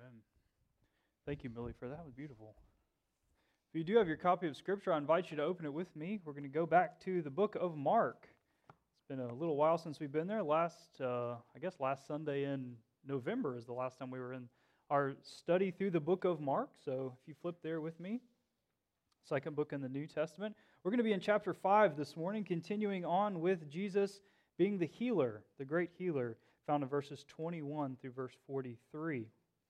Amen. Thank you, Millie, for that. It was beautiful. If you do have your copy of Scripture, I invite you to open it with me. We're going to go back to the book of Mark. It's been a little while since we've been there. Last Sunday in November is the last time we were in our study through the book of Mark. So if you flip there with me, second book in the New Testament. We're going to be in chapter 5 this morning, continuing on with Jesus being the healer, the great healer, found in verses 21 through verse 43.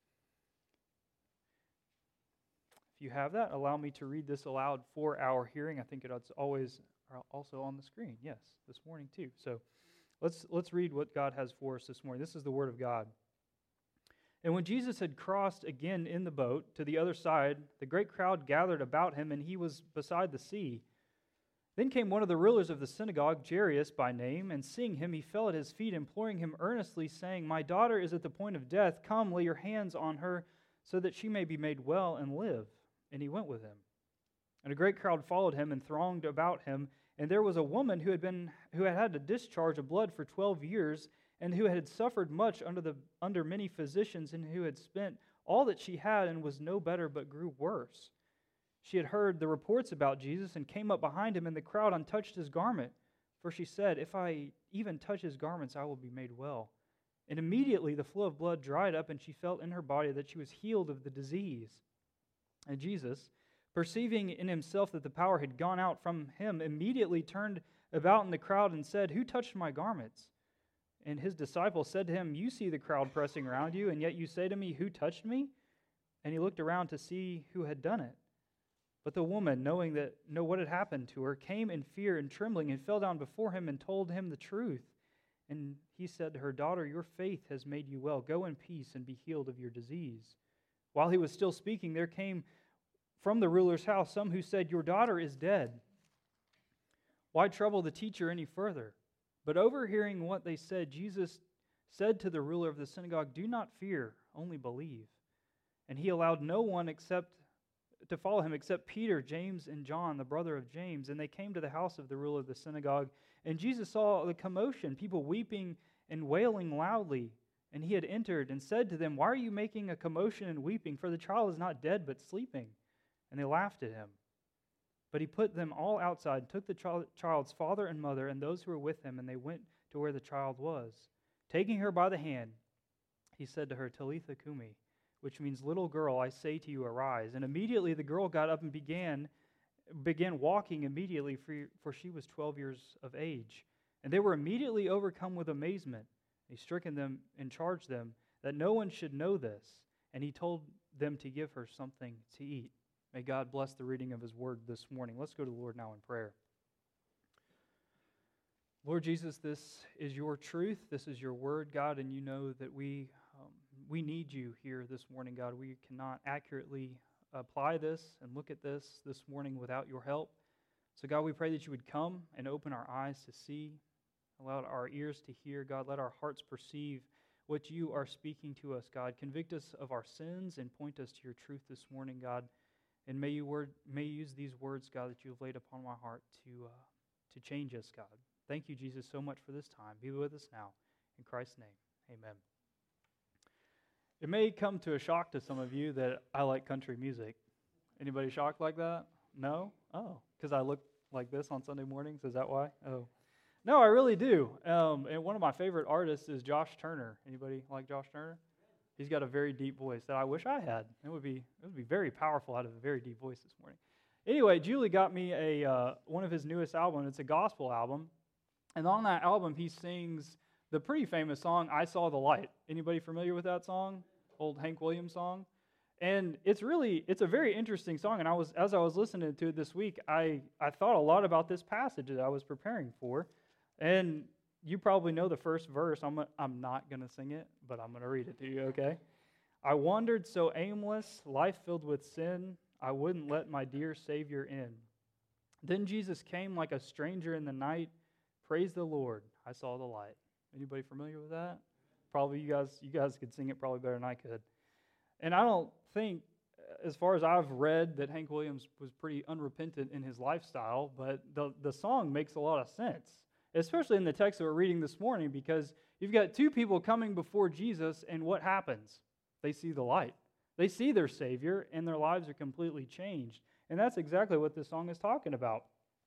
If you have that, allow me to read this aloud for our hearing. I think it's always also on the screen. Yes, this morning too. So let's read what God has for us this morning. This is the Word of God. And when Jesus had crossed again in the boat to the other side, the great crowd gathered about him, and he was beside the sea. Then came one of the rulers of the synagogue, Jairus by name, and seeing him, he fell at his feet, imploring him earnestly, saying, "My daughter is at the point of death. Come, lay your hands on her, so that she may be made well and live." And he went with him. And a great crowd followed him and thronged about him. And there was a woman who had had a discharge of blood for 12 years, and who had suffered much under many physicians, and who had spent all that she had and was no better but grew worse. She had heard the reports about Jesus and came up behind him in the crowd and touched his garment. For she said, "If I even touch his garments, I will be made well." And immediately the flow of blood dried up, and she felt in her body that she was healed of the disease. And Jesus, perceiving in himself that the power had gone out from him, immediately turned about in the crowd and said, "Who touched my garments?" And his disciples said to him, "You see the crowd pressing around you, and yet you say to me, 'Who touched me?'" And he looked around to see who had done it. But the woman, knowing what had happened to her, came in fear and trembling and fell down before him and told him the truth. And he said to her, "Daughter, your faith has made you well. Go in peace and be healed of your disease." While he was still speaking, there came from the ruler's house some who said, "Your daughter is dead. Why trouble the teacher any further?" But overhearing what they said, Jesus said to the ruler of the synagogue, "Do not fear, only believe." And he allowed no one to follow him except Peter, James, and John, the brother of James. And they came to the house of the ruler of the synagogue. And Jesus saw the commotion, people weeping and wailing loudly. And he had entered and said to them, "Why are you making a commotion and weeping? For the child is not dead, but sleeping." And they laughed at him. But he put them all outside, and took the child's father and mother and those who were with him, and they went to where the child was. Taking her by the hand, he said to her, "Talitha cumi," which means, "Little girl, I say to you, arise." And immediately the girl got up and began walking immediately, for she was 12 years of age. And they were immediately overcome with amazement. He stricken them and charged them that no one should know this. And he told them to give her something to eat. May God bless the reading of his word this morning. Let's go to the Lord now in prayer. Lord Jesus, this is your truth. This is your word, God, and you know that we need you here this morning, God. We cannot accurately apply this and look at this morning without your help. So, God, we pray that you would come and open our eyes to see, allow our ears to hear, God. Let our hearts perceive what you are speaking to us, God. Convict us of our sins and point us to your truth this morning, God. And may you use these words, God, that you have laid upon my heart to change us, God. Thank you, Jesus, so much for this time. Be with us now. In Christ's name, amen. It may come to a shock to some of you that I like country music. Anybody shocked like that? No? Oh, because I look like this on Sunday mornings? Is that why? Oh. No, I really do. And one of my favorite artists is Josh Turner. Anybody like Josh Turner? He's got a very deep voice that I wish I had. It would be very powerful out of a very deep voice this morning. Anyway, Julie got me one of his newest albums. It's a gospel album. And on that album, he sings the pretty famous song, "I Saw the Light." Anybody familiar with that song? Old Hank Williams song? And it's a very interesting song. And as I was listening to it this week, I thought a lot about this passage that I was preparing for. And you probably know the first verse. I'm not going to sing it, but I'm going to read it to you, okay? "I wandered so aimless, life filled with sin, I wouldn't let my dear Savior in. Then Jesus came like a stranger in the night. Praise the Lord, I saw the light." Anybody familiar with that? Probably you guys could sing it probably better than I could. And I don't think, as far as I've read, that Hank Williams was pretty unrepentant in his lifestyle, but the song makes a lot of sense. Especially in the text that we're reading this morning, because you've got two people coming before Jesus, and what happens? They see the light. They see their Savior, and their lives are completely changed. And that's exactly what this song is talking about.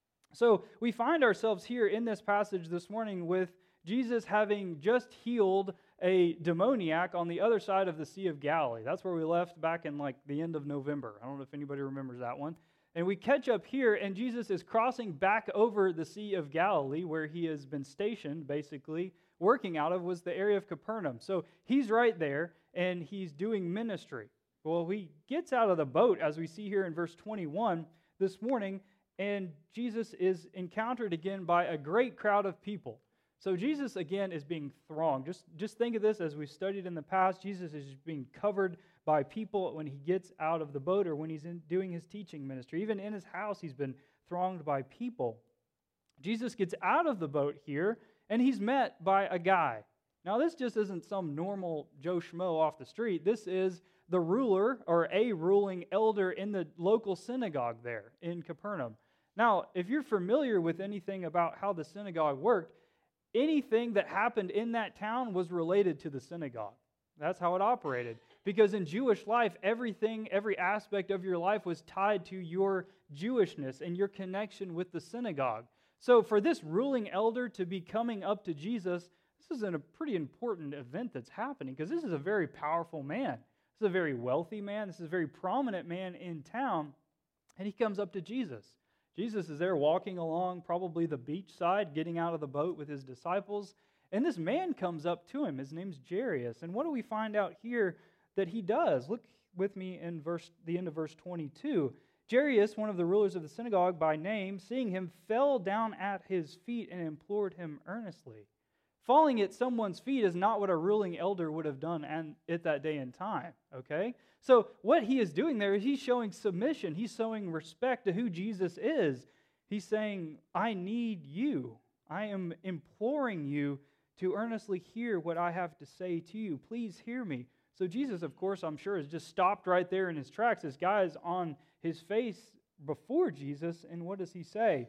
So we find ourselves here in this passage this morning with Jesus having just healed a demoniac on the other side of the Sea of Galilee. That's where we left back in like the end of November. I don't know if anybody remembers that one. And we catch up here, and Jesus is crossing back over the Sea of Galilee, where he has been stationed, basically. Working out of was the area of Capernaum. So he's right there, and he's doing ministry. Well, he gets out of the boat, as we see here in verse 21 this morning, and Jesus is encountered again by a great crowd of people. So Jesus, again, is being thronged. Just think of this as we studied in the past. Jesus is being covered by people when he gets out of the boat or when he's doing his teaching ministry. Even in his house, he's been thronged by people. Jesus gets out of the boat here, and he's met by a guy. Now, this just isn't some normal Joe Schmo off the street. This is the ruler or a ruling elder in the local synagogue there in Capernaum. Now, if you're familiar with anything about how the synagogue worked, anything that happened in that town was related to the synagogue. That's how it operated. Because in Jewish life, everything, every aspect of your life was tied to your Jewishness and your connection with the synagogue. So for this ruling elder to be coming up to Jesus, this is a pretty important event that's happening, because this is a very powerful man. This is a very wealthy man. This is a very prominent man in town. And he comes up to Jesus. Jesus is there walking along probably the beach side, getting out of the boat with his disciples. And this man comes up to him. His name's Jairus. And what do we find out here that he does? Look with me in the end of verse 22. Jairus, one of the rulers of the synagogue by name, seeing him, fell down at his feet and implored him earnestly. Falling at someone's feet is not what a ruling elder would have done at that day and time, okay? So what he is doing there is he's showing submission. He's showing respect to who Jesus is. He's saying, I need you. I am imploring you to earnestly hear what I have to say to you. Please hear me. So Jesus, of course, I'm sure, has just stopped right there in his tracks. This guy is on his face before Jesus, and what does he say?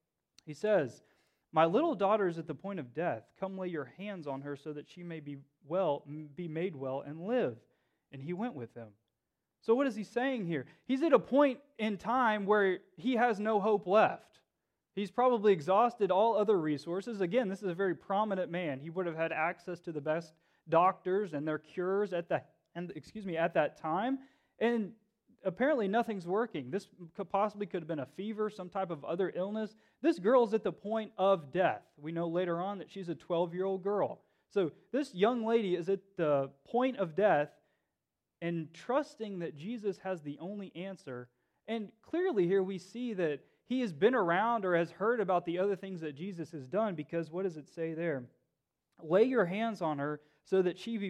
He says, my little daughter is at the point of death. Come lay your hands on her so that she may be made well and live. And he went with them. So what is he saying here? He's at a point in time where he has no hope left. He's probably exhausted all other resources. Again, this is a very prominent man. He would have had access to the best doctors and their cures at that time. And apparently nothing's working. This could have been a fever, some type of other illness. This girl's at the point of death. We know later on that she's a 12-year-old girl. So this young lady is at the point of death and trusting that Jesus has the only answer. And clearly here we see that he has been around or has heard about the other things that Jesus has done, because what does it say there? Lay your hands on her so that she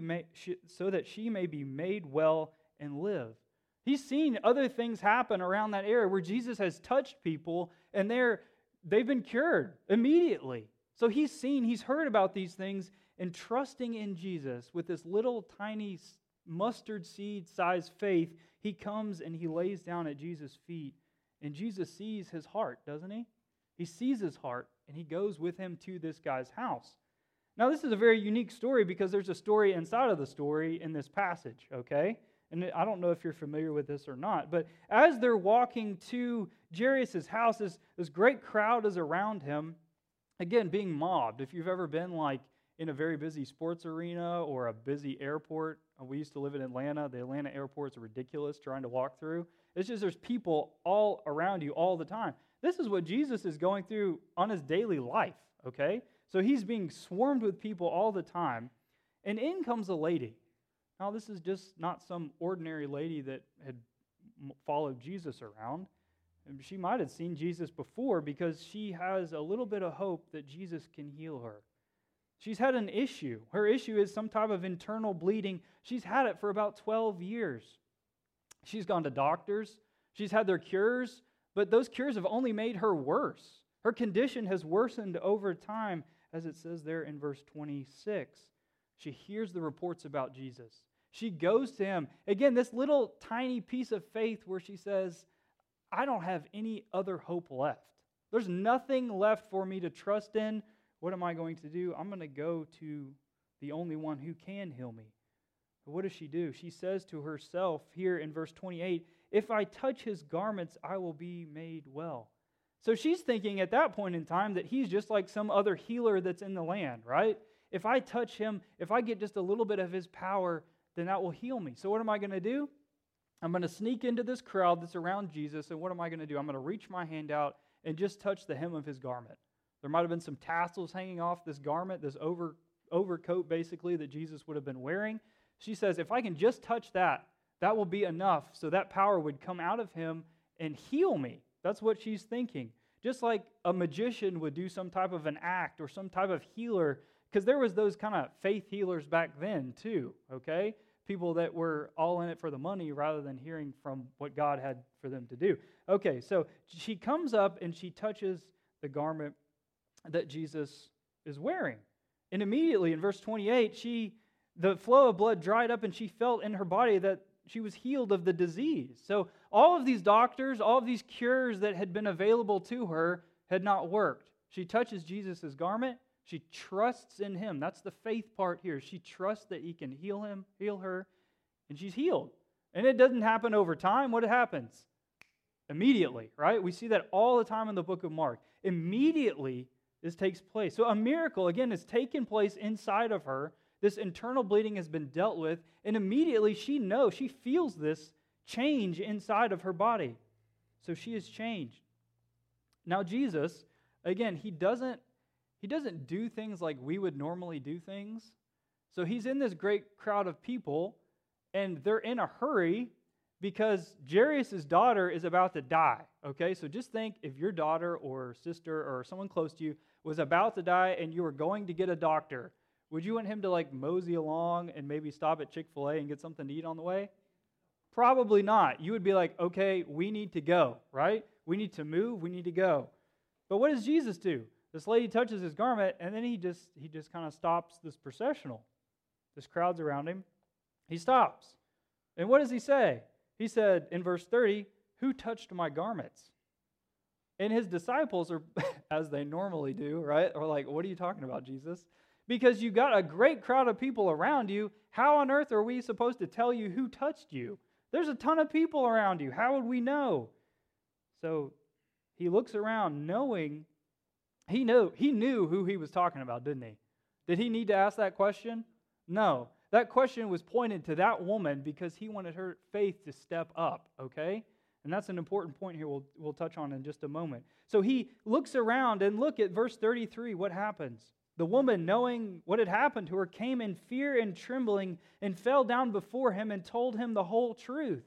may be made well and live. He's seen other things happen around that area where Jesus has touched people and they've been cured immediately. So he's heard about these things, and trusting in Jesus with this little tiny mustard seed sized faith, he comes and he lays down at Jesus' feet. And Jesus sees his heart, doesn't he? He sees his heart, and he goes with him to this guy's house. Now, this is a very unique story because there's a story inside of the story in this passage, okay? And I don't know if you're familiar with this or not, but as they're walking to Jairus' house, this great crowd is around him, again, being mobbed. If you've ever been like in a very busy sports arena or a busy airport, we used to live in Atlanta. The Atlanta airport's ridiculous trying to walk through. It's just there's people all around you all the time. This is what Jesus is going through on his daily life, okay? So he's being swarmed with people all the time, and in comes a lady. Now, this is just not some ordinary lady that had followed Jesus around. She might have seen Jesus before because she has a little bit of hope that Jesus can heal her. She's had an issue. Her issue is some type of internal bleeding. She's had it for about 12 years. She's gone to doctors. She's had their cures, but those cures have only made her worse. Her condition has worsened over time, as it says there in verse 26. She hears the reports about Jesus. She goes to him. Again, this little tiny piece of faith where she says, I don't have any other hope left. There's nothing left for me to trust in. What am I going to do? I'm going to go to the only one who can heal me. But what does she do? She says to herself here in verse 28, if I touch his garments, I will be made well. So she's thinking at that point in time that he's just like some other healer that's in the land, right? If I touch him, if I get just a little bit of his power, then that will heal me. So what am I going to do? I'm going to sneak into this crowd that's around Jesus, and what am I going to do? I'm going to reach my hand out and just touch the hem of his garment. There might have been some tassels hanging off this garment, this overcoat basically that Jesus would have been wearing. She says, if I can just touch that, that will be enough so that power would come out of him and heal me. That's what she's thinking. Just like a magician would do some type of an act or some type of healer, because there was those kind of faith healers back then too, okay? People that were all in it for the money rather than hearing from what God had for them to do. Okay, so she comes up and she touches the garment that Jesus is wearing. And immediately in verse 28, the flow of blood dried up and she felt in her body that she was healed of the disease. So all of these doctors, all of these cures that had been available to her had not worked. She touches Jesus' garment. She trusts in him. That's the faith part here. She trusts that he can heal her, and she's healed. And it doesn't happen over time. What happens? Immediately, right? We see that all the time in the book of Mark. Immediately, this takes place. So a miracle, again, is taken place inside of her. This internal bleeding has been dealt with, and immediately she feels this change inside of her body. So she is changed. Now Jesus, again, he doesn't do things like we would normally do things. So he's in this great crowd of people, and they're in a hurry because Jairus' daughter is about to die. Okay, so just think if your daughter or sister or someone close to you was about to die and you were going to get a doctor. Would you want him to like mosey along and maybe stop at Chick-fil-A and get something to eat on the way? Probably not. You would be like, okay, we need to go, right? We need to move, we need to go. But what does Jesus do? This lady touches his garment, and then he just kind of stops this processional. This crowd's around him. He stops. And what does he say? He said in verse 30, who touched my garments? And his disciples are, as they normally do, right? Are like, what are you talking about, Jesus? Because you got a great crowd of people around you. How on earth are we supposed to tell you who touched you? There's a ton of people around you. How would we know? So he looks around knowing, he knew who he was talking about, didn't he? Did he need to ask that question? No. That question was pointed to that woman because he wanted her faith to step up, okay? And that's an important point here we'll touch on in just a moment. So he looks around and look at verse 33, what happens? The woman, knowing what had happened to her, came in fear and trembling and fell down before him and told him the whole truth.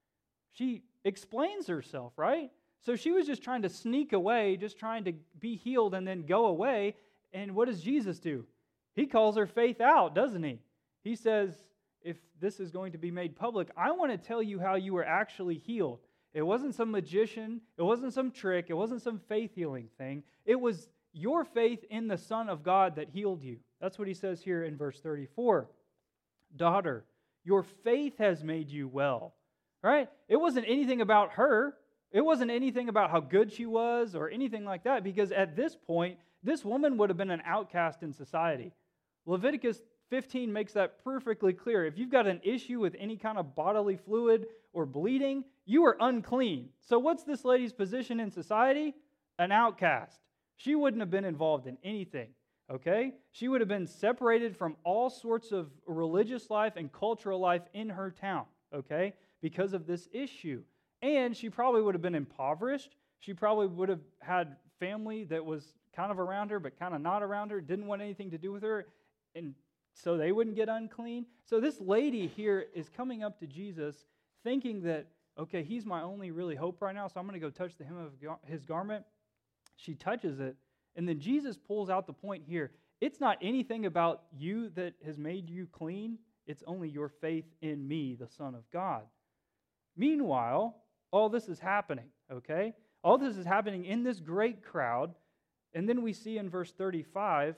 She explains herself, right? So she was just trying to sneak away, just trying to be healed and then go away. And what does Jesus do? He calls her faith out, doesn't he? He says, if this is going to be made public, I want to tell you how you were actually healed. It wasn't some magician. It wasn't some trick. It wasn't some faith healing thing. It was your faith in the Son of God that healed you. That's what he says here in verse 34. Daughter, your faith has made you well. Right? It wasn't anything about her. It wasn't anything about how good she was or anything like that, because at this point, this woman would have been an outcast in society. Leviticus 15 makes that perfectly clear. If you've got an issue with any kind of bodily fluid or bleeding, you are unclean. So what's this lady's position in society? An outcast. She wouldn't have been involved in anything, okay? She would have been separated from all sorts of religious life and cultural life in her town, okay, because of this issue. And she probably would have been impoverished. She probably would have had family that was kind of around her but kind of not around her, didn't want anything to do with her, and so they wouldn't get unclean. So this lady here is coming up to Jesus thinking that, okay, he's my only really hope right now, so I'm going to go touch the hem of his garment. She touches it, and then Jesus pulls out the point here. It's not anything about you that has made you clean. It's only your faith in me, the Son of God. Meanwhile, all this is happening, okay? All this is happening in this great crowd, and then we see in verse 35,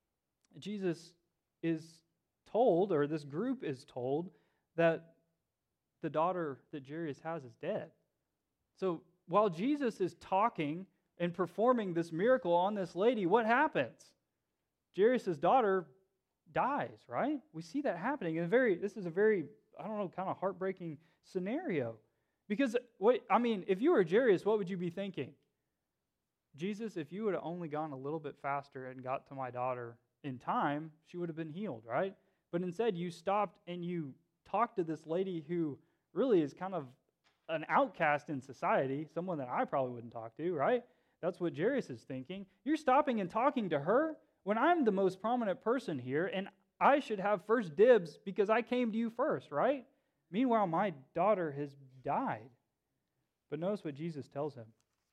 Jesus is told, or this group is told, that the daughter that Jairus has is dead. So while Jesus is talking and performing this miracle on this lady, what happens? Jairus' daughter dies, right? We see that happening. And this is a very, I don't know, kind of heartbreaking scenario. Because, if you were Jairus, what would you be thinking? Jesus, if you would have only gone a little bit faster and got to my daughter in time, she would have been healed, right? But instead, you stopped and you talked to this lady who really is kind of an outcast in society, someone that I probably wouldn't talk to, right? That's what Jairus is thinking. You're stopping and talking to her when I'm the most prominent person here, and I should have first dibs because I came to you first, right? Meanwhile, my daughter has died. But notice what Jesus tells him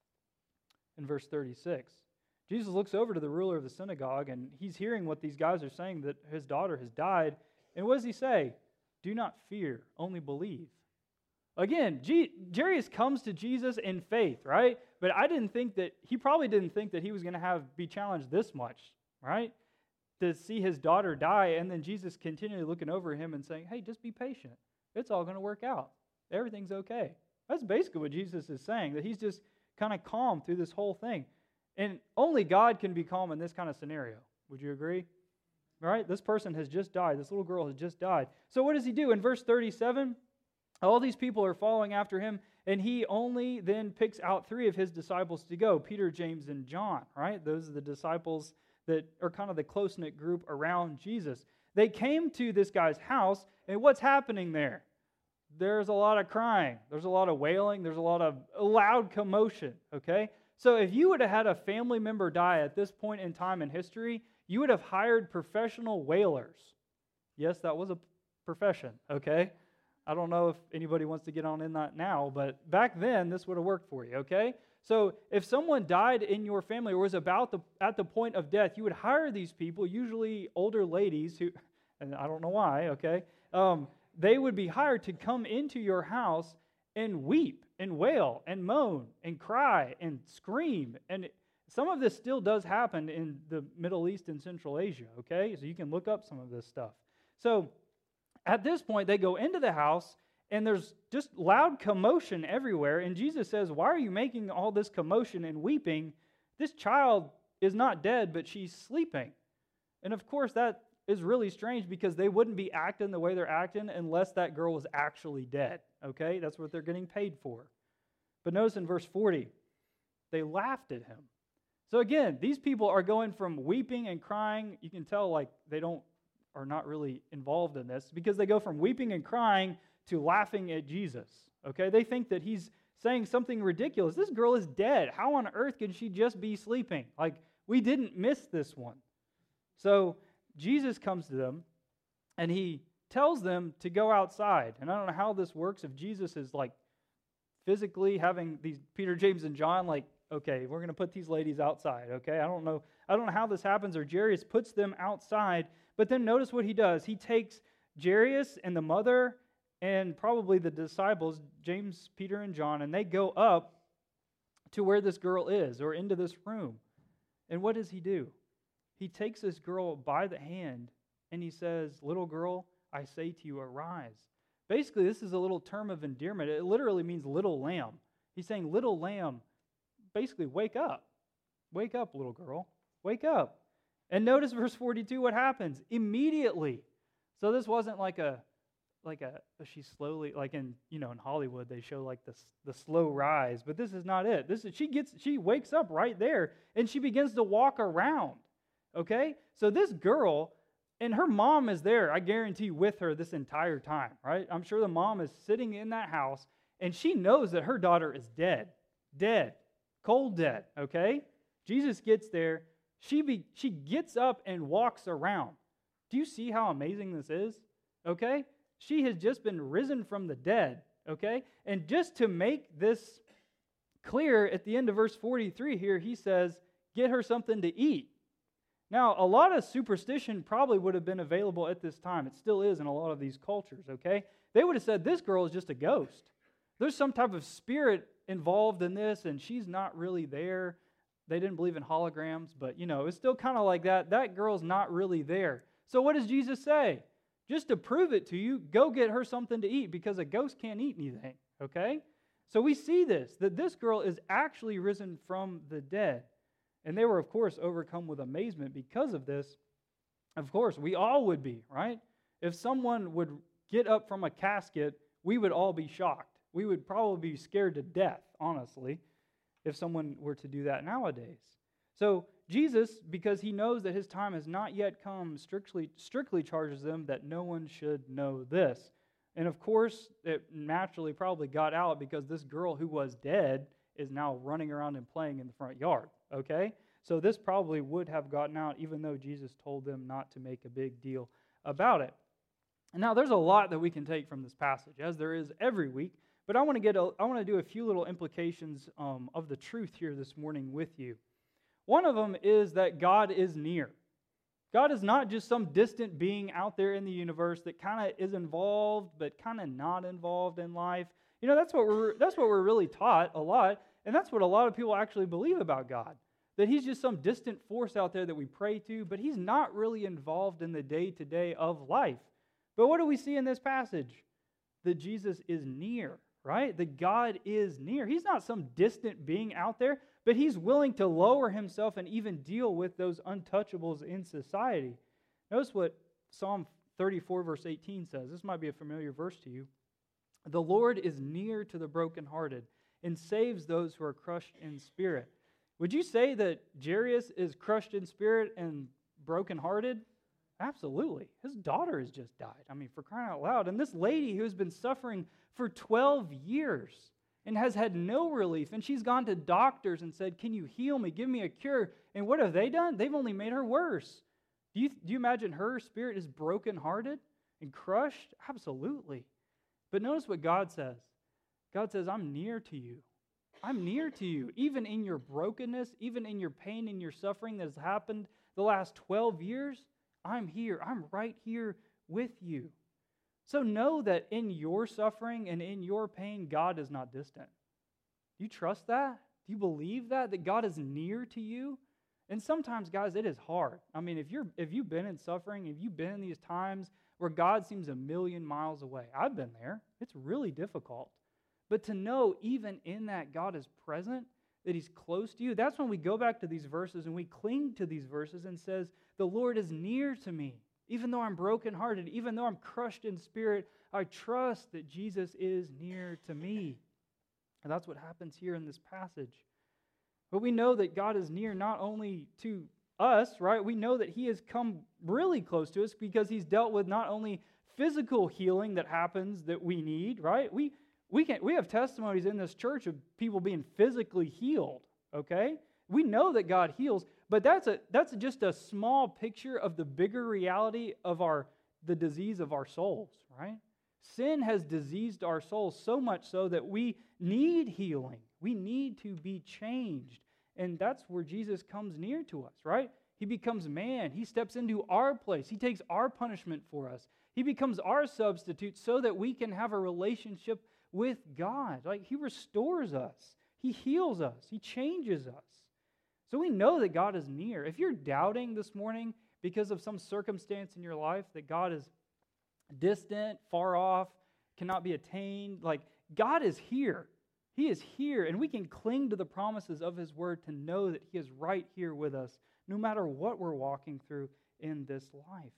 in verse 36. Jesus looks over to the ruler of the synagogue, and he's hearing what these guys are saying, that his daughter has died. And what does he say? Do not fear, only believe. Again, Jairus comes to Jesus in faith, right? But he probably didn't think that he was going to be challenged this much, right? To see his daughter die, and then Jesus continually looking over him and saying, hey, just be patient. It's all going to work out. Everything's okay. That's basically what Jesus is saying, that he's just kind of calm through this whole thing. And only God can be calm in this kind of scenario. Would you agree? Right? This person has just died. This little girl has just died. So what does he do? In verse 37, all these people are following after him, and he only then picks out 3 of his disciples to go, Peter, James, and John, right? Those are the disciples that are kind of the close-knit group around Jesus. They came to this guy's house, and what's happening there? There's a lot of crying. There's a lot of wailing. There's a lot of loud commotion, okay? So if you would have had a family member die at this point in time in history, you would have hired professional wailers. Yes, that was a profession, okay? I don't know if anybody wants to get on in that now, but back then, this would have worked for you, okay? So if someone died in your family or was at the point of death, you would hire these people, usually older ladies who, and I don't know why, okay? They would be hired to come into your house and weep and wail and moan and cry and scream. And some of this still does happen in the Middle East and Central Asia, okay? So you can look up some of this stuff. So at this point, they go into the house, and there's just loud commotion everywhere. And Jesus says, why are you making all this commotion and weeping? This child is not dead, but she's sleeping. And of course, that is really strange because they wouldn't be acting the way they're acting unless that girl was actually dead, okay? That's what they're getting paid for. But notice in verse 40, they laughed at him. So again, these people are going from weeping and crying. You can tell like are not really involved in this because they go from weeping and crying to laughing at Jesus, okay? They think that he's saying something ridiculous. This girl is dead. How on earth can she just be sleeping? Like, we didn't miss this one. So Jesus comes to them, and he tells them to go outside. And I don't know how this works, if Jesus is like physically having these Peter, James, and John, like, okay, we're going to put these ladies outside, okay? I don't know how this happens, or Jairus puts them outside. But then notice what he does. He takes Jairus and the mother and probably the disciples, James, Peter, and John, and they go up to where this girl is, or into this room. And what does he do? He takes this girl by the hand, and he says, little girl, I say to you, arise. Basically, this is a little term of endearment. It literally means little lamb. He's saying, little lamb, basically, wake up. Wake up, little girl. Wake up. And notice verse 42, what happens? Immediately. So this wasn't like she slowly, like in Hollywood, they show like the slow rise, but this is not it. She wakes up right there, and she begins to walk around. Okay? So this girl, and her mom is there, I guarantee, with her this entire time, right? I'm sure the mom is sitting in that house, and she knows that her daughter is dead. Dead. Cold dead, okay? Jesus gets there. She gets up and walks around. Do you see how amazing this is? Okay? She has just been risen from the dead, okay? And just to make this clear, at the end of verse 43 here, he says, get her something to eat. Now, a lot of superstition probably would have been available at this time. It still is in a lot of these cultures, okay? They would have said, this girl is just a ghost. There's some type of spirit involved in this, and she's not really there. They didn't believe in holograms, but, it's still kind of like that. That girl's not really there. So what does Jesus say? Just to prove it to you, go get her something to eat, because a ghost can't eat anything, okay? So we see that this girl is actually risen from the dead. And they were, of course, overcome with amazement because of this. Of course, we all would be, right? If someone would get up from a casket, we would all be shocked. We would probably be scared to death, honestly, if someone were to do that nowadays. So Jesus, because he knows that his time has not yet come, strictly charges them that no one should know this. And of course, it naturally probably got out because this girl who was dead is now running around and playing in the front yard, okay? So this probably would have gotten out even though Jesus told them not to make a big deal about it. And now there's a lot that we can take from this passage, as there is every week, but I want to do a few little implications of the truth here this morning with you. One of them is that God is near. God is not just some distant being out there in the universe that kind of is involved but kind of not involved in life. You know, that's what we're really taught a lot, and that's what a lot of people actually believe about God. That he's just some distant force out there that we pray to, but he's not really involved in the day-to-day of life. But what do we see in this passage? That Jesus is near, right? That God is near. He's not some distant being out there, but he's willing to lower himself and even deal with those untouchables in society. Notice what Psalm 34 verse 18 says. This might be a familiar verse to you. The Lord is near to the brokenhearted and saves those who are crushed in spirit. Would you say that Jairus is crushed in spirit and brokenhearted? Absolutely. His daughter has just died. I mean, for crying out loud. And this lady who's been suffering for 12 years and has had no relief, and she's gone to doctors and said, can you heal me? Give me a cure. And what have they done? They've only made her worse. Do you imagine her spirit is brokenhearted and crushed? Absolutely. But notice what God says. God says, I'm near to you. I'm near to you. Even in your brokenness, even in your pain and your suffering that has happened the last 12 years, I'm here. I'm right here with you. So know that in your suffering and in your pain, God is not distant. Do you trust that? Do you believe that? That God is near to you? And sometimes, guys, it is hard. I mean, if you've been in suffering, if you've been in these times where God seems a million miles away, I've been there. It's really difficult. But to know even in that God is present, that he's close to you, that's when we go back to these verses and we cling to these verses and says, the Lord is near to me. Even though I'm brokenhearted, even though I'm crushed in spirit, I trust that Jesus is near to me. And that's what happens here in this passage. But we know that God is near not only to us, right? We know that he has come really close to us because he's dealt with not only physical healing that happens that we need, right? We have testimonies in this church of people being physically healed, okay? We know that God heals, but that's just a small picture of the bigger reality of the disease of our souls, right? Sin has diseased our souls so much so that we need healing. We need to be changed. And that's where Jesus comes near to us, right? He becomes man. He steps into our place. He takes our punishment for us. He becomes our substitute so that we can have a relationship with God. Like, he restores us. He heals us. He changes us. So we know that God is near. If you're doubting this morning because of some circumstance in your life that God is distant, far off, cannot be attained, like, God is here. He is here, and we can cling to the promises of his word to know that he is right here with us, no matter what we're walking through in this life.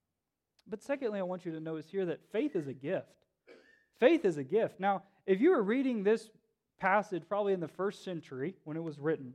But secondly, I want you to notice here that faith is a gift. Faith is a gift. Now, if you were reading this passage probably in the first century when it was written,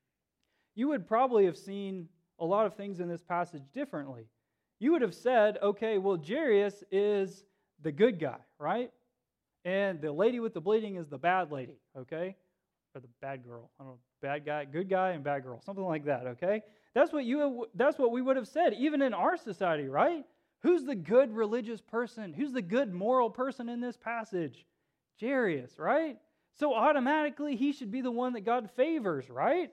you would probably have seen a lot of things in this passage differently. You would have said, okay, well, Jairus is the good guy, right? And the lady with the bleeding is the bad lady, okay? Or the bad girl. I don't know, bad guy, good guy, and bad girl. Something like that, okay? That's what we would have said, even in our society, right? Who's the good religious person? Who's the good moral person in this passage? Jairus, right? So automatically he should be the one that God favors, right?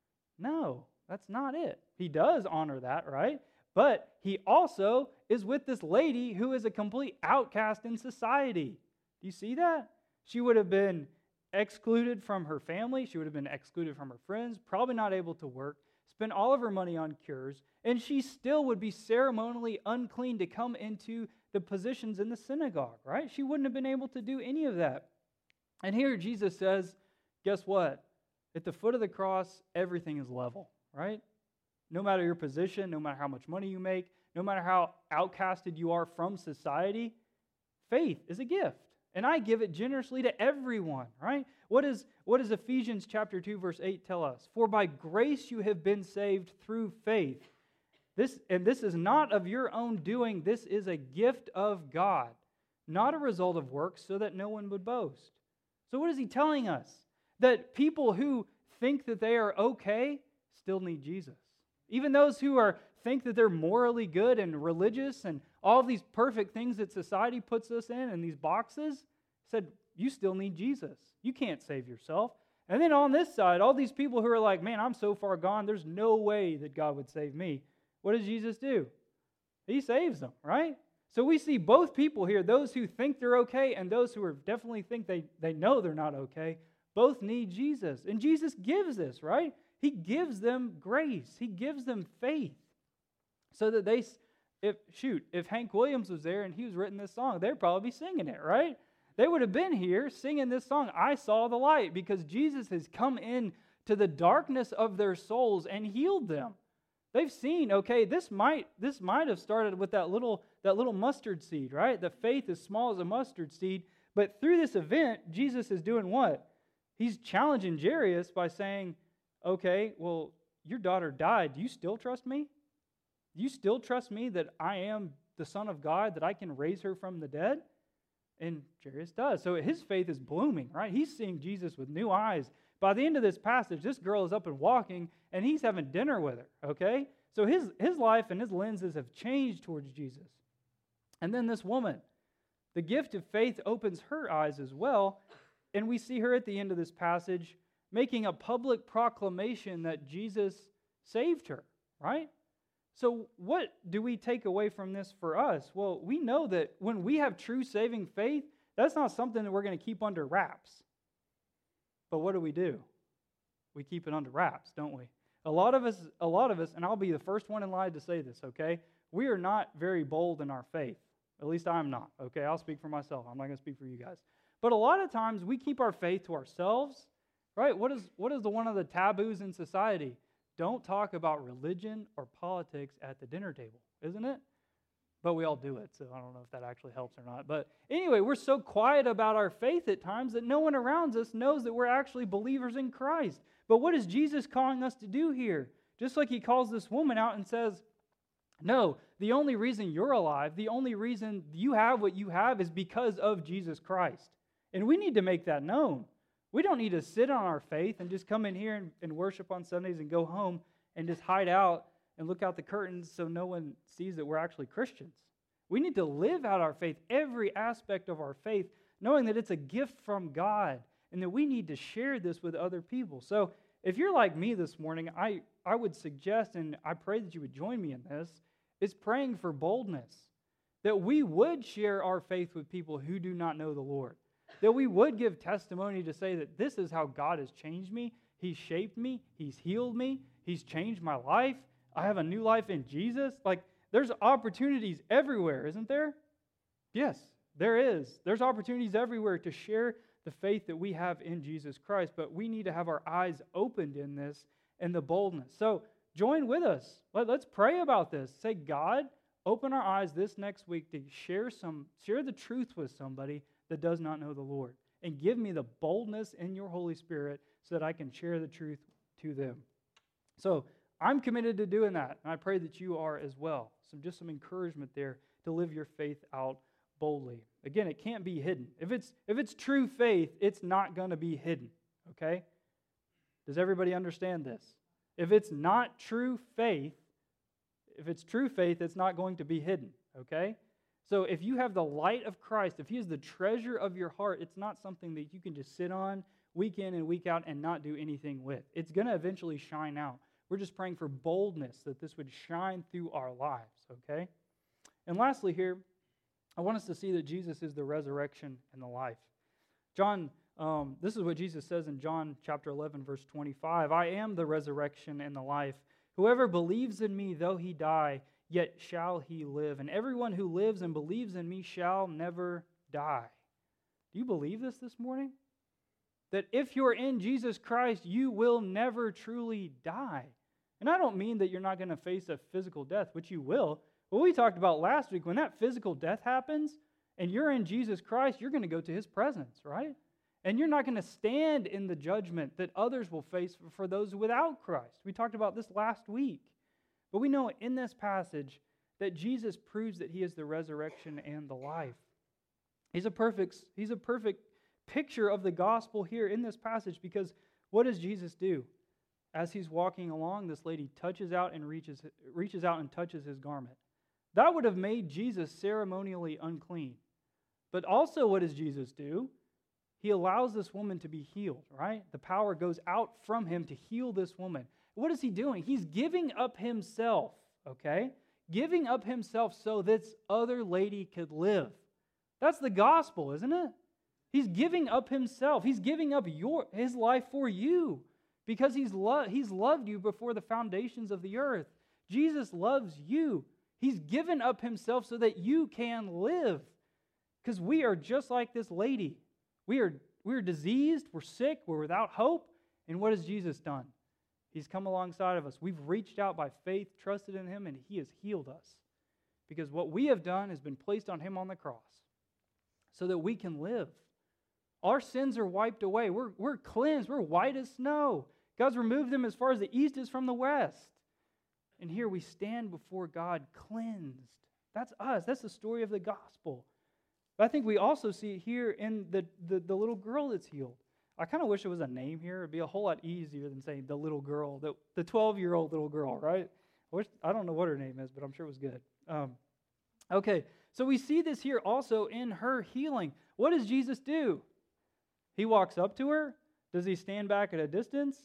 No, that's not it. He does honor that, right? But he also is with this lady who is a complete outcast in society. Do you see that? She would have been excluded from her family. She would have been excluded from her friends, probably not able to work, spend all of her money on cures, and she still would be ceremonially unclean to come into the positions in the synagogue, right? She wouldn't have been able to do any of that. And here Jesus says, guess what? At the foot of the cross, everything is level, right? No matter your position, no matter how much money you make, no matter how outcasted you are from society, faith is a gift. And I give it generously to everyone, right? What does Ephesians chapter 2, verse 8 tell us? For by grace you have been saved through faith. This is not of your own doing. This is a gift of God, not a result of works, so that no one would boast. So what is he telling us? That people who think that they are okay still need Jesus. Even those who think that they're morally good and religious and all these perfect things that society puts us in these boxes, said, you still need Jesus. You can't save yourself. And then on this side, all these people who are like, man, I'm so far gone, there's no way that God would save me. What does Jesus do? He saves them, right? So we see both people here, those who think they're okay and those who definitely think they know they're not okay, both need Jesus. And Jesus gives this, right? He gives them grace. He gives them faith. So that if Hank Williams was there and he was written this song, they'd probably be singing it, right? They would have been here singing this song, I Saw the Light, because Jesus has come in to the darkness of their souls and healed them. They've seen, okay, this might have started with that little mustard seed, right? The faith as small as a mustard seed. But through this event, Jesus is doing what? He's challenging Jairus by saying, okay, well, your daughter died. Do you still trust me? Do you still trust me that I am the Son of God, that I can raise her from the dead? And Jairus does. So his faith is blooming, right? He's seeing Jesus with new eyes. By the end of this passage, this girl is up and walking, and he's having dinner with her, okay? So his life and his lenses have changed towards Jesus. And then this woman, the gift of faith opens her eyes as well, and we see her at the end of this passage making a public proclamation that Jesus saved her, right? So what do we take away from this for us? Well, we know that when we have true saving faith, that's not something that we're going to keep under wraps. But what do? We keep it under wraps, don't we? A lot of us, and I'll be the first one in line to say this, okay? We are not very bold in our faith. At least I'm not, okay? I'll speak for myself. I'm not going to speak for you guys. But a lot of times we keep our faith to ourselves, right? What is one of the taboos in society? Don't talk about religion or politics at the dinner table, isn't it? But we all do it, so I don't know if that actually helps or not. But anyway, we're so quiet about our faith at times that no one around us knows that we're actually believers in Christ. But what is Jesus calling us to do here? Just like he calls this woman out and says, no, the only reason you're alive, the only reason you have what you have is because of Jesus Christ. And we need to make that known. We don't need to sit on our faith and just come in here and worship on Sundays and go home and just hide out and look out the curtains so no one sees that we're actually Christians. We need to live out our faith, every aspect of our faith, knowing that it's a gift from God and that we need to share this with other people. So if you're like me this morning, I would suggest, and I pray that you would join me in this, is praying for boldness, that we would share our faith with people who do not know the Lord, that we would give testimony to say that this is how God has changed me, He's shaped me, He's healed me, He's changed my life, I have a new life in Jesus. Like, there's opportunities everywhere, isn't there? Yes, there is. There's opportunities everywhere to share the faith that we have in Jesus Christ, but we need to have our eyes opened in this and the boldness. So join with us. Let's pray about this. Say, God, open our eyes this next week to share the truth with somebody that does not know the Lord, and give me the boldness in your Holy Spirit so that I can share the truth to them. So I'm committed to doing that, and I pray that you are as well. Just some encouragement there to live your faith out boldly. Again, it can't be hidden. If it's true faith, it's not going to be hidden, okay? Does everybody understand this? If it's not true faith, it's not going to be hidden, okay? So if you have the light of Christ, if He is the treasure of your heart, it's not something that you can just sit on week in and week out and not do anything with. It's going to eventually shine out. We're just praying for boldness, that this would shine through our lives, okay? And lastly here, I want us to see that Jesus is the resurrection and the life. This is what Jesus says in John chapter 11, verse 25. I am the resurrection and the life. Whoever believes in me, though he die, yet shall he live. And everyone who lives and believes in me shall never die. Do you believe this morning? That if you're in Jesus Christ, you will never truly die. And I don't mean that you're not going to face a physical death, which you will. What we talked about last week, when that physical death happens and you're in Jesus Christ, you're going to go to his presence, right? And you're not going to stand in the judgment that others will face for those without Christ. We talked about this last week. But we know in this passage that Jesus proves that he is the resurrection and the life. He's a perfect picture of the gospel here in this passage, because what does Jesus do? As he's walking along, this lady touches out and reaches out and touches his garment. That would have made Jesus ceremonially unclean. But also, what does Jesus do? He allows this woman to be healed, right? The power goes out from him to heal this woman. What is he doing? He's giving up himself, okay? Giving up himself so this other lady could live. That's the gospel, isn't it? He's giving up himself. He's giving up his life for you because he's loved you before the foundations of the earth. Jesus loves you. He's given up himself so that you can live, because we are just like this lady. We are diseased, we're sick, we're without hope. And what has Jesus done? He's come alongside of us. We've reached out by faith, trusted in him, and he has healed us. Because what we have done has been placed on him on the cross so that we can live. Our sins are wiped away. We're cleansed. We're white as snow. God's removed them as far as the east is from the west. And here we stand before God cleansed. That's us. That's the story of the gospel. But I think we also see it here in the little girl that's healed. I kind of wish there was a name here. It'd be a whole lot easier than saying the little girl, the 12-year-old little girl, right? I don't know what her name is, but I'm sure it was good. Okay, so we see this here also in her healing. What does Jesus do? He walks up to her. Does he stand back at a distance?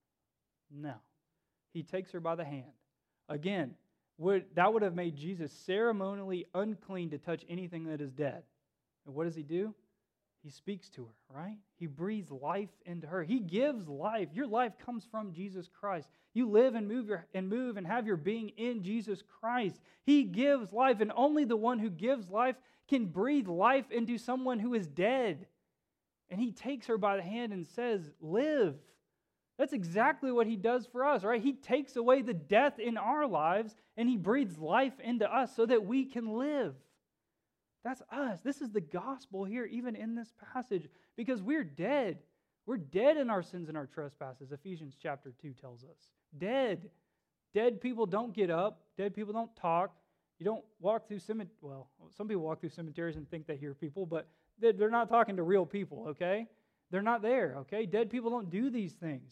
No. He takes her by the hand. Again, that would have made Jesus ceremonially unclean to touch anything that is dead. And what does he do? He speaks to her, right? He breathes life into her. He gives life. Your life comes from Jesus Christ. You live and move and have your being in Jesus Christ. He gives life, and only the one who gives life can breathe life into someone who is dead. And he takes her by the hand and says, live. That's exactly what he does for us, right? He takes away the death in our lives and he breathes life into us so that we can live. That's us. This is the gospel here, even in this passage, because we're dead. We're dead in our sins and our trespasses, Ephesians chapter 2 tells us. Dead. Dead people don't get up. Dead people don't talk. You don't walk through cemeteries. Well, some people walk through cemeteries and think they hear people, but they're not talking to real people, okay? They're not there, okay? Dead people don't do these things.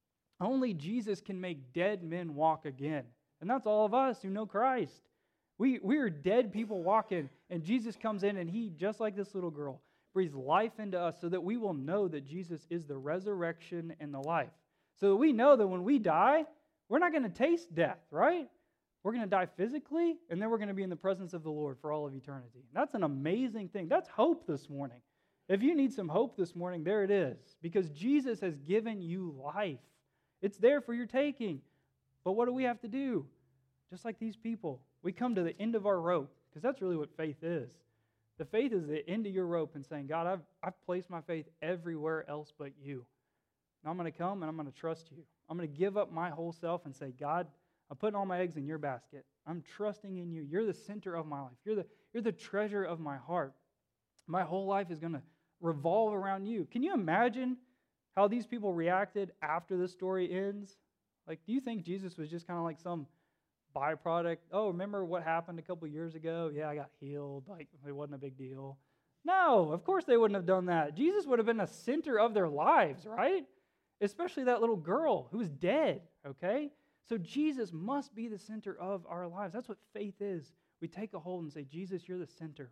Only Jesus can make dead men walk again. And that's all of us who know Christ. We are dead people walking, and Jesus comes in and he, just like this little girl, breathes life into us so that we will know that Jesus is the resurrection and the life. So that we know that when we die, we're not going to taste death, right? We're going to die physically, and then we're going to be in the presence of the Lord for all of eternity. That's an amazing thing. That's hope this morning. If you need some hope this morning, there it is. Because Jesus has given you life. It's there for your taking. But what do we have to do? Just like these people, we come to the end of our rope, because that's really what faith is. The faith is the end of your rope and saying, God, I've placed my faith everywhere else but you. Now I'm going to come and I'm going to trust you. I'm going to give up my whole self and say, God, I'm putting all my eggs in your basket. I'm trusting in you. You're the center of my life. You're the treasure of my heart. My whole life is going to revolve around you. Can you imagine how these people reacted after the story ends? Like, do you think Jesus was just kind of like some byproduct? Oh, remember what happened a couple years ago? Yeah, I got healed. Like, it wasn't a big deal. No, of course they wouldn't have done that. Jesus would have been the center of their lives, right? Especially that little girl who was dead, okay? So Jesus must be the center of our lives. That's what faith is. We take a hold and say, Jesus, you're the center.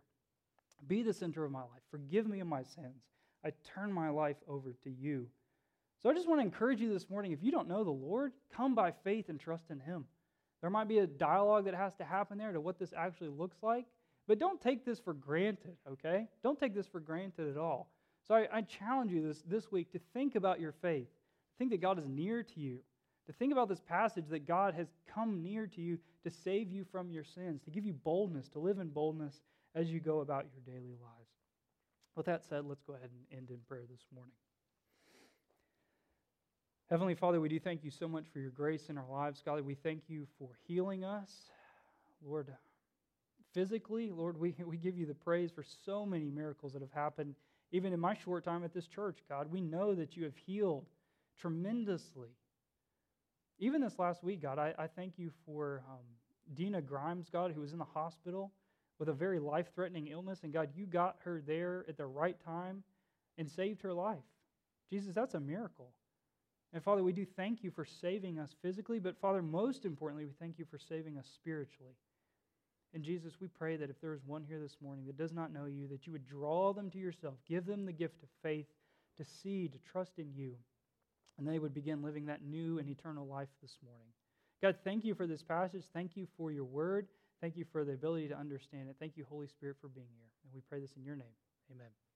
Be the center of my life. Forgive me of my sins. I turn my life over to you. So I just want to encourage you this morning, if you don't know the Lord, come by faith and trust in him. There might be a dialogue that has to happen there to what this actually looks like, but don't take this for granted, okay? Don't take this for granted at all. So I challenge you this week to think about your faith. Think that God is near to you. To think about this passage that God has come near to you to save you from your sins, to give you boldness, to live in boldness as you go about your daily lives. With that said, let's go ahead and end in prayer this morning. Heavenly Father, we do thank you so much for your grace in our lives. God, we thank you for healing us. Lord, physically. Lord, we give you the praise for so many miracles that have happened, even in my short time at this church, God. We know that you have healed tremendously. Even this last week, God, I thank you for Dina Grimes, God, who was in the hospital with a very life-threatening illness, and God, you got her there at the right time and saved her life. Jesus, that's a miracle. And Father, we do thank you for saving us physically, but Father, most importantly, we thank you for saving us spiritually. And Jesus, we pray that if there is one here this morning that does not know you, that you would draw them to yourself, give them the gift of faith to see, to trust in you, and they would begin living that new and eternal life this morning. God, thank you for this passage. Thank you for your word. Thank you for the ability to understand it. Thank you, Holy Spirit, for being here. And we pray this in your name. Amen.